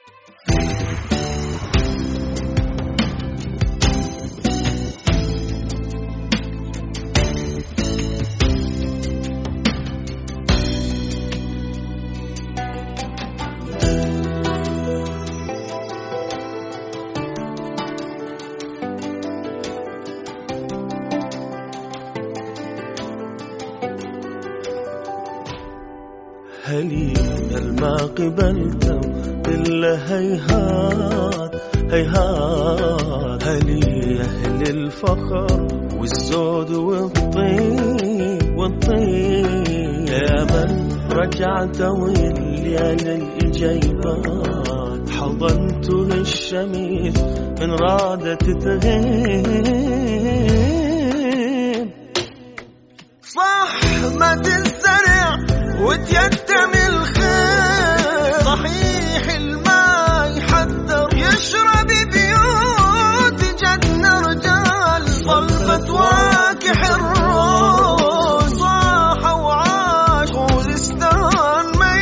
هلي ما قبلته إلا هيهات هيهات. هلي أهل الفخر والزود والطين والطين، يا من رجعت والليل الإجيبات حضنته الشميس من رادت تغيب. صحمة الزرع وتيتم الخير، صحيح الماء يحذر يشرب بيوت جدنا رجال صلبت واكح الروس. صاح وعاش خوزستان ما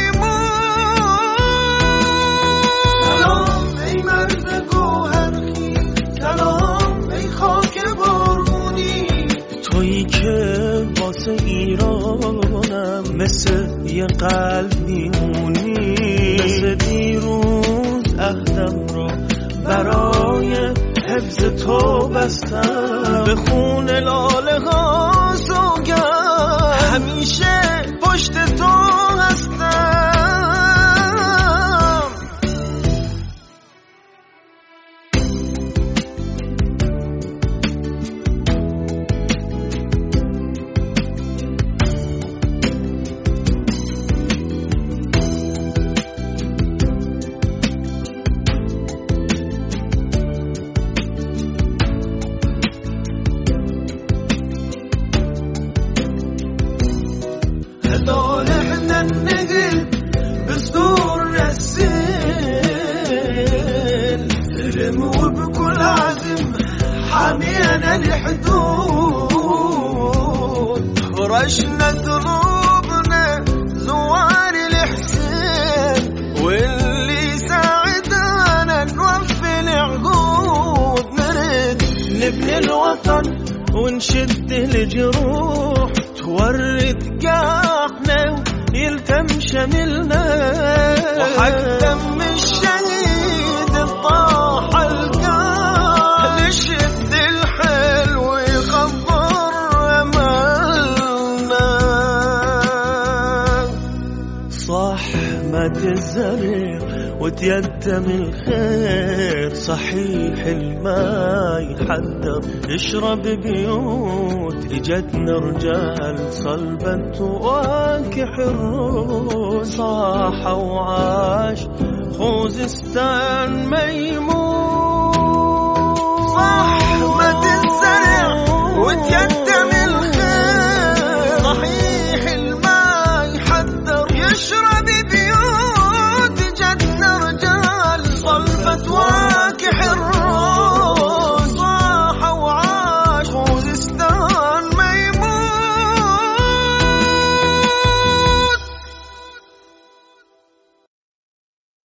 يموت. سلام اي مرزق وهرخي، سلام اي خاک بارونی، تویی که واسه ایرانم مثل یه قلب میمونی. مثل دیروز عهدم رو برای حفظ تو بستم، به خون لاله ها سوگند همیشه پشت تو هستم. هذول احنا النقل بصدور السيل، سلم وبكل عزم حامينا الحدود. فرشنا دروبنا زوار الحسين، واللي ساعدنا نوفي العقود. نرد نبني الوطن ونشد الجروح، تورد قاعنا يلتم شملنا، وحق دم الشهيد الطاح القاع نشد الحيل ويخبر املنا. صحمة الزرع وتيتم الخير، صحيح الماء يحذر يشرب بيوت اجتنا رجال صلبت واكح الروس. صاح وعاش خوزستان ما يموت. صحمة الزرع